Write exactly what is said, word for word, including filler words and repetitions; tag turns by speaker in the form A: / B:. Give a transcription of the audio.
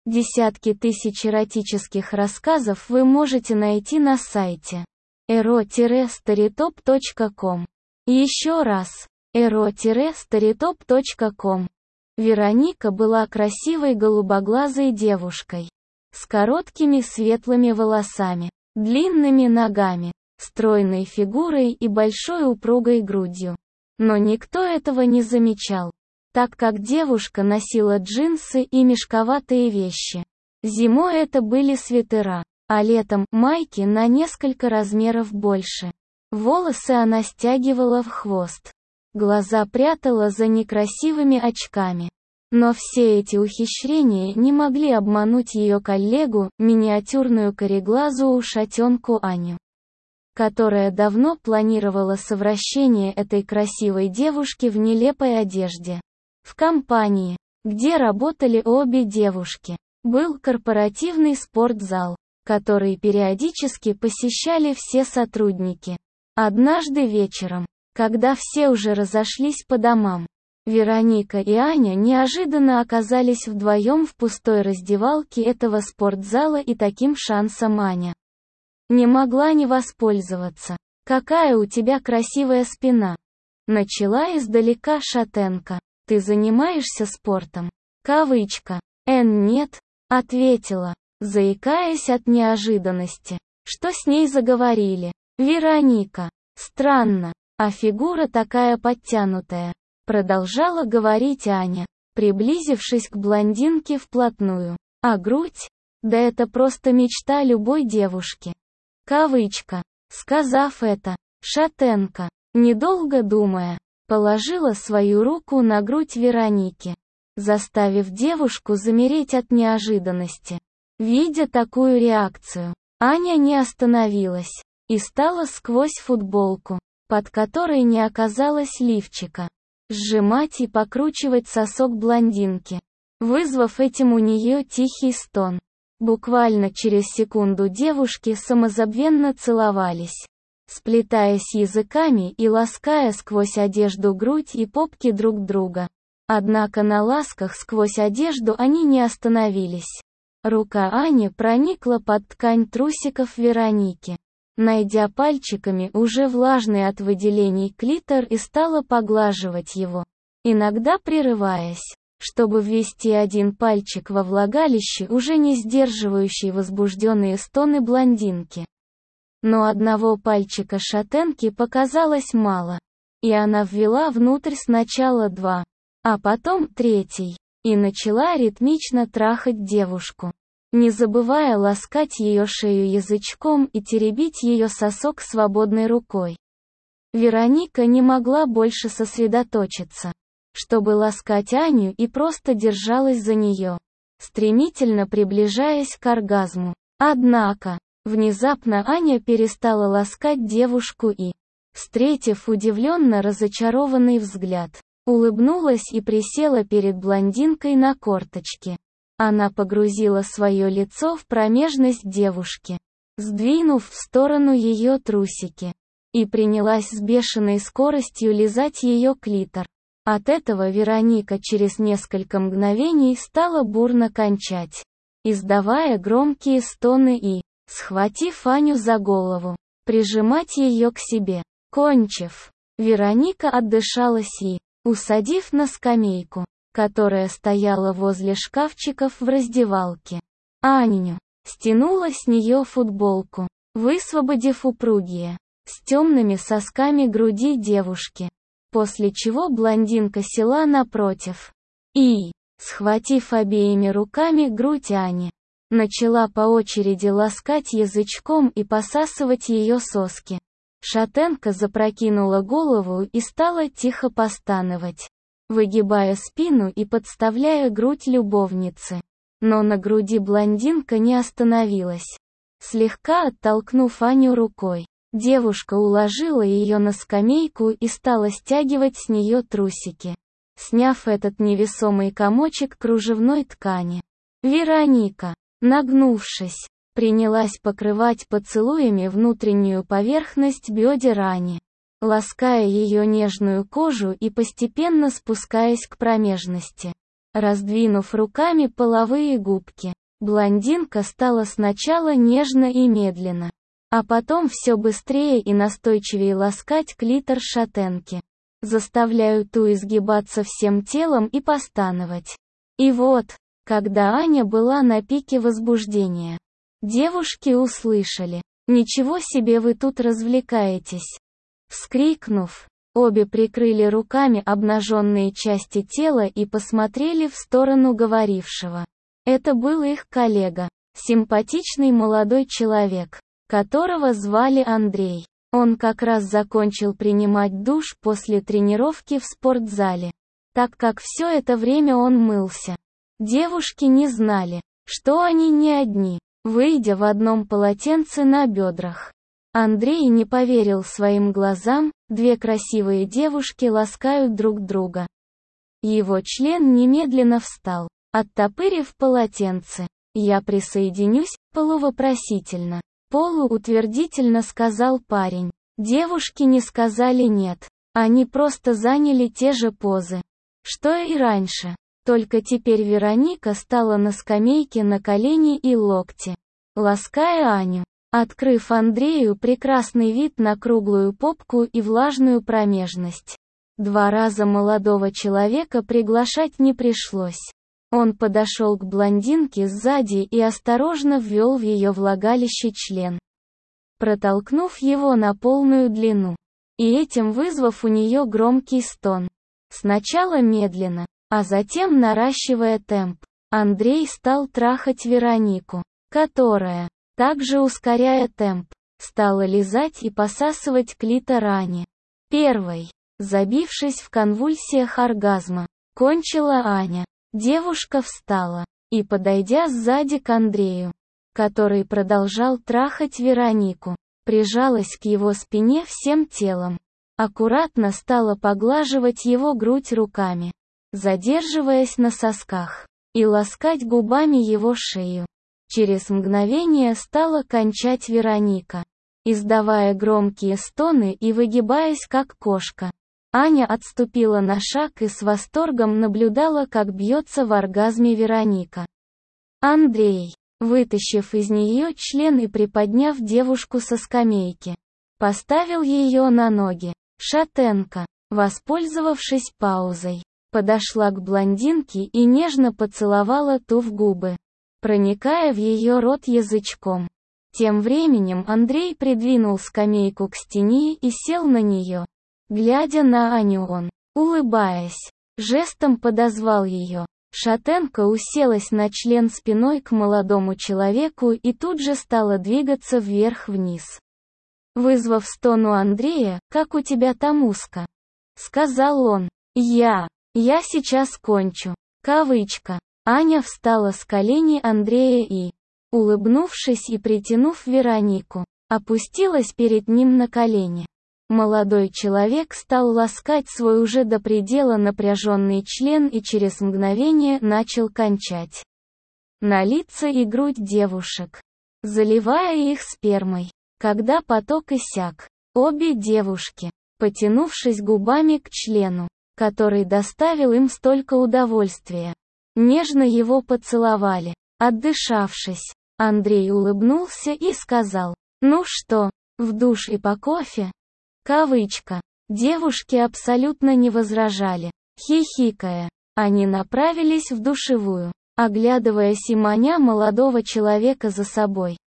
A: Десятки тысяч эротических рассказов вы можете найти на сайте эро старитоп точка ком. Еще раз, эро старитоп точка ком. Вероника была красивой голубоглазой девушкой. С короткими светлыми волосами, длинными ногами, стройной фигурой и большой упругой грудью. Но никто этого не замечал, так как девушка носила джинсы и мешковатые вещи. Зимой это были свитера, а летом – майки на несколько размеров больше. Волосы она стягивала в хвост. Глаза прятала за некрасивыми очками. Но все эти ухищрения не могли обмануть ее коллегу, миниатюрную кореглазую шатенку Аню, которая давно планировала совращение этой красивой девушки в нелепой одежде. В компании, где работали обе девушки, был корпоративный спортзал, который периодически посещали все сотрудники. Однажды вечером, когда все уже разошлись по домам, Вероника и Аня неожиданно оказались вдвоем в пустой раздевалке этого спортзала, и таким шансом Аня не могла не воспользоваться. «Какая у тебя красивая спина!» Начала издалека шатенка. «Ты занимаешься спортом?» Кавычка. «Эн, нет», ответила, заикаясь от неожиданности. Что с ней заговорили? Вероника. Странно, а фигура такая подтянутая. Продолжала говорить Аня, приблизившись к блондинке вплотную. А грудь? Да это просто мечта любой девушки. Кавычка. Сказав это, шатенка, недолго думая, положила свою руку на грудь Вероники, заставив девушку замереть от неожиданности. Видя такую реакцию, Аня не остановилась и стала сквозь футболку, под которой не оказалось лифчика, сжимать и покручивать сосок блондинки, вызвав этим у нее тихий стон. Буквально через секунду девушки самозабвенно целовались, сплетаясь языками и лаская сквозь одежду грудь и попки друг друга. Однако на ласках сквозь одежду они не остановились. Рука Ани проникла под ткань трусиков Вероники, найдя пальчиками уже влажный от выделений клитор, и стала поглаживать его, иногда прерываясь, чтобы ввести один пальчик во влагалище уже не сдерживающей возбужденные стоны блондинки. Но одного пальчика шатенки показалось мало, и она ввела внутрь сначала два, а потом третий, и начала ритмично трахать девушку, не забывая ласкать ее шею язычком и теребить ее сосок свободной рукой. Вероника не могла больше сосредоточиться, чтобы ласкать Аню, и просто держалась за нее, стремительно приближаясь к оргазму. Однако, внезапно Аня перестала ласкать девушку и, встретив удивленно разочарованный взгляд, улыбнулась и присела перед блондинкой на корточки. Она погрузила свое лицо в промежность девушки, сдвинув в сторону ее трусики, и принялась с бешеной скоростью лизать ее клитор. От этого Вероника через несколько мгновений стала бурно кончать, издавая громкие стоны и, схватив Аню за голову, прижимать ее к себе. Кончив, Вероника отдышалась и, усадив на скамейку, которая стояла возле шкафчиков в раздевалке, Аню, стянула с нее футболку, высвободив упругие, с темными сосками груди девушки. После чего блондинка села напротив и, схватив обеими руками грудь Ани, начала по очереди ласкать язычком и посасывать ее соски. Шатенка запрокинула голову и стала тихо постановать, выгибая спину и подставляя грудь любовницы. Но на груди блондинка не остановилась. Слегка оттолкнув Аню рукой, девушка уложила ее на скамейку и стала стягивать с нее трусики, сняв этот невесомый комочек кружевной ткани. Вероника, нагнувшись, принялась покрывать поцелуями внутреннюю поверхность бедер Ани, лаская ее нежную кожу и постепенно спускаясь к промежности. Раздвинув руками половые губки, блондинка стала сначала нежно и медленно, а потом все быстрее и настойчивее ласкать клитор шатенки, заставляя ту изгибаться всем телом и постановать. И вот, когда Аня была на пике возбуждения, девушки услышали: «Ничего себе вы тут развлекаетесь!» Вскрикнув, обе прикрыли руками обнаженные части тела и посмотрели в сторону говорившего. Это был их коллега, симпатичный молодой человек, которого звали Андрей. Он как раз закончил принимать душ после тренировки в спортзале, так как все это время он мылся. Девушки не знали, что они не одни, выйдя в одном полотенце на бедрах. Андрей не поверил своим глазам, две красивые девушки ласкают друг друга. Его член немедленно встал, оттопырив полотенце. «Я присоединюсь», полувопросительно, полуутвердительно сказал парень. Девушки не сказали «нет», они просто заняли те же позы, что и раньше. Только теперь Вероника стала на скамейке на колени и локти, лаская Аню, открыв Андрею прекрасный вид на круглую попку и влажную промежность. Два раза молодого человека приглашать не пришлось. Он подошел к блондинке сзади и осторожно ввел в ее влагалище член, протолкнув его на полную длину, и этим вызвав у нее громкий стон. Сначала медленно, а затем наращивая темп, Андрей стал трахать Веронику, которая, также ускоряя темп, стала лизать и посасывать клитор Ани. Первой, забившись в конвульсиях оргазма, кончила Аня. Девушка встала и, подойдя сзади к Андрею, который продолжал трахать Веронику, прижалась к его спине всем телом, аккуратно стала поглаживать его грудь руками, задерживаясь на сосках, и ласкать губами его шею. Через мгновение стала кончать Вероника, издавая громкие стоны и выгибаясь как кошка. Аня отступила на шаг и с восторгом наблюдала, как бьется в оргазме Вероника. Андрей, вытащив из нее член и приподняв девушку со скамейки, поставил ее на ноги. Шатенка, воспользовавшись паузой, подошла к блондинке и нежно поцеловала ту в губы, проникая в ее рот язычком. Тем временем Андрей придвинул скамейку к стене и сел на нее. Глядя на Аню, он, улыбаясь, жестом подозвал ее. Шатенка уселась на член спиной к молодому человеку и тут же стала двигаться вверх-вниз, вызвав стон у Андрея. «Как у тебя там узко?» — сказал он. «Я, я сейчас кончу». Кавычка. Аня встала с коленей Андрея и, улыбнувшись и притянув Веронику, опустилась перед ним на колени. Молодой человек стал ласкать свой уже до предела напряженный член и через мгновение начал кончать на лица и грудь девушек, заливая их спермой. Когда поток иссяк, обе девушки, потянувшись губами к члену, который доставил им столько удовольствия, нежно его поцеловали. Отдышавшись, Андрей улыбнулся и сказал: «Ну что, в душ и по кофе?» Кавычка. Девушки абсолютно не возражали. Хихикая, они направились в душевую, оглядываясь и маня молодого человека за собой.